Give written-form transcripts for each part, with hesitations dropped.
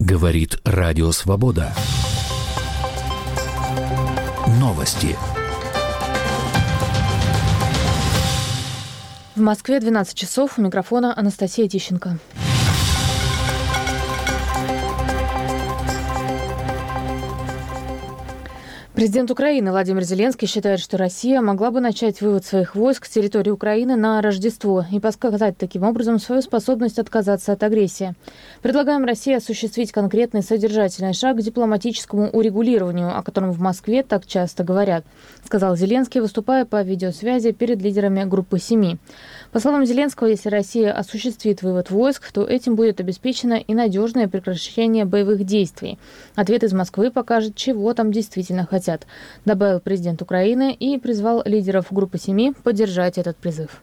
Говорит Радио Свобода. Новости. В Москве 12 часов. У микрофона Анастасия Тищенко. Президент Украины Владимир Зеленский считает, что Россия могла бы начать вывод своих войск с территории Украины на Рождество и показать таким образом свою способность отказаться от агрессии. Предлагаем России осуществить конкретный содержательный шаг к дипломатическому урегулированию, о котором в Москве так часто говорят, сказал Зеленский, выступая по видеосвязи перед лидерами Группы Семи. По словам Зеленского, если Россия осуществит вывод войск, то этим будет обеспечено и надежное прекращение боевых действий. Ответ из Москвы покажет, чего там действительно хотят, добавил президент Украины и призвал лидеров Группы Семи поддержать этот призыв.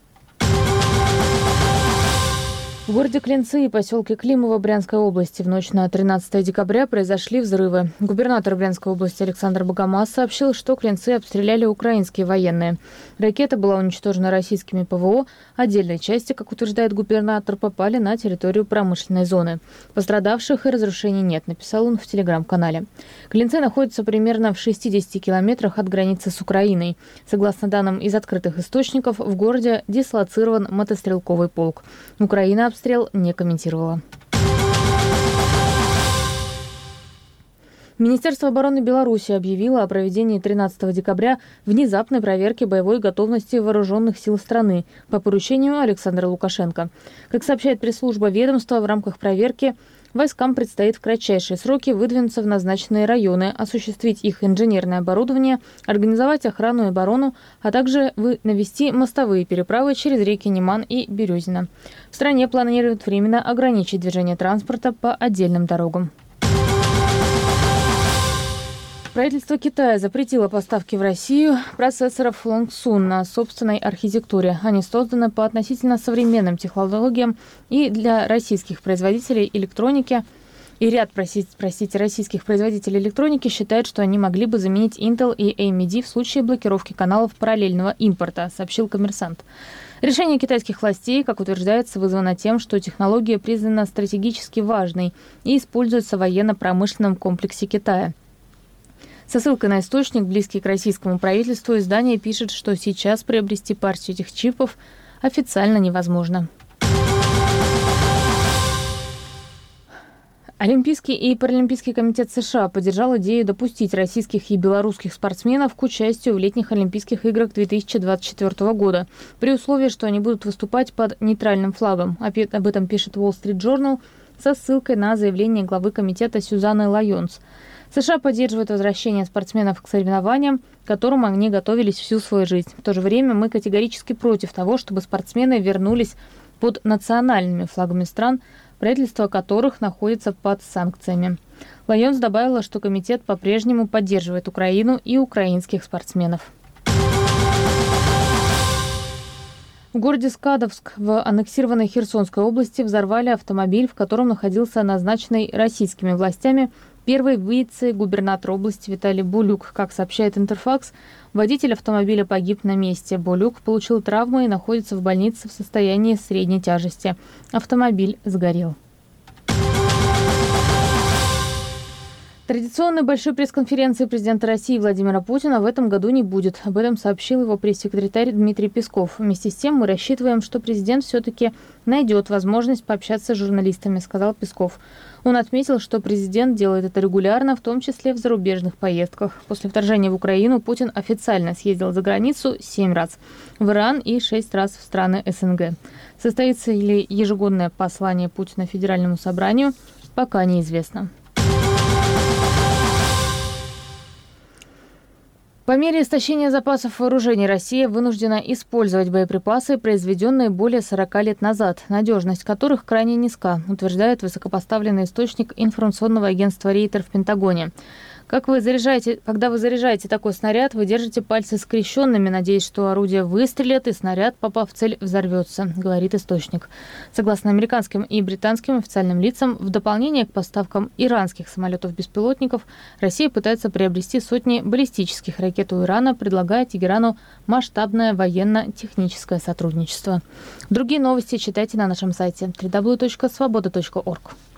В городе Клинцы и поселке Климово Брянской области в ночь на 13 декабря произошли взрывы. Губернатор Брянской области Александр Богомаз сообщил, что Клинцы обстреляли украинские военные. Ракета была уничтожена российскими ПВО. Отдельные части, как утверждает губернатор, попали на территорию промышленной зоны. Пострадавших и разрушений нет, написал он в телеграм-канале. Клинцы находятся примерно в 60 километрах от границы с Украиной. Согласно данным из открытых источников, в городе дислоцирован мотострелковый полк. Украина обстрел не комментировала. Министерство обороны Беларуси объявило о проведении 13 декабря внезапной проверки боевой готовности вооруженных сил страны по поручению Александра Лукашенко. Как сообщает пресс-служба ведомства, в рамках проверки войскам предстоит в кратчайшие сроки выдвинуться в назначенные районы, осуществить их инженерное оборудование, организовать охрану и оборону, а также навести мостовые переправы через реки Неман и Березина. В стране планируют временно ограничить движение транспорта по отдельным дорогам. Правительство Китая запретило поставки в Россию процессоров Longsун на собственной архитектуре. Они созданы по относительно современным технологиям и для российских производителей электроники. И ряд, российских производителей электроники считают, что они могли бы заменить Intel и AMD в случае блокировки каналов параллельного импорта, сообщил «Коммерсант». Решение китайских властей, как утверждается, вызвано тем, что технология признана стратегически важной и используется в военно-промышленном комплексе Китая. Со ссылкой на источник, близкий к российскому правительству, издание пишет, что сейчас приобрести партию этих чипов официально невозможно. Олимпийский и Паралимпийский комитет США поддержал идею допустить российских и белорусских спортсменов к участию в летних Олимпийских играх 2024 года, при условии, что они будут выступать под нейтральным флагом. Об этом пишет Wall Street Journal со ссылкой на заявление главы комитета Сюзанны Лайонс. США поддерживают возвращение спортсменов к соревнованиям, к которым они готовились всю свою жизнь. В то же время мы категорически против того, чтобы спортсмены вернулись под национальными флагами стран, правительства которых находится под санкциями. Лайонс добавила, что комитет по-прежнему поддерживает Украину и украинских спортсменов. В городе Скадовск в аннексированной Херсонской области взорвали автомобиль, в котором находился назначенный российскими властями первый вице-губернатор области Виталий Булюк. Как сообщает Интерфакс, водитель автомобиля погиб на месте. Булюк получил травмы и находится в больнице в состоянии средней тяжести. Автомобиль сгорел. Традиционной большой пресс-конференции президента России Владимира Путина в этом году не будет. Об этом сообщил его пресс-секретарь Дмитрий Песков. Вместе с тем мы рассчитываем, что президент все-таки найдет возможность пообщаться с журналистами, сказал Песков. Он отметил, что президент делает это регулярно, в том числе в зарубежных поездках. После вторжения в Украину Путин официально съездил за границу 7 раз, в Иран и 6 раз в страны СНГ. Состоится ли ежегодное послание Путина Федеральному собранию, пока неизвестно. По мере истощения запасов вооружений Россия вынуждена использовать боеприпасы, произведенные более 40 лет назад, надежность которых крайне низка, утверждает высокопоставленный источник информационного агентства Рейтер в Пентагоне. Когда вы заряжаете такой снаряд, вы держите пальцы скрещенными, надеясь, что орудие выстрелит и снаряд, попав в цель, взорвется, говорит источник. Согласно американским и британским официальным лицам, в дополнение к поставкам иранских самолетов-беспилотников, Россия пытается приобрести сотни баллистических ракет у Ирана, предлагая Тегерану масштабное военно-техническое сотрудничество. Другие новости читайте на нашем сайте www.svoboda.org.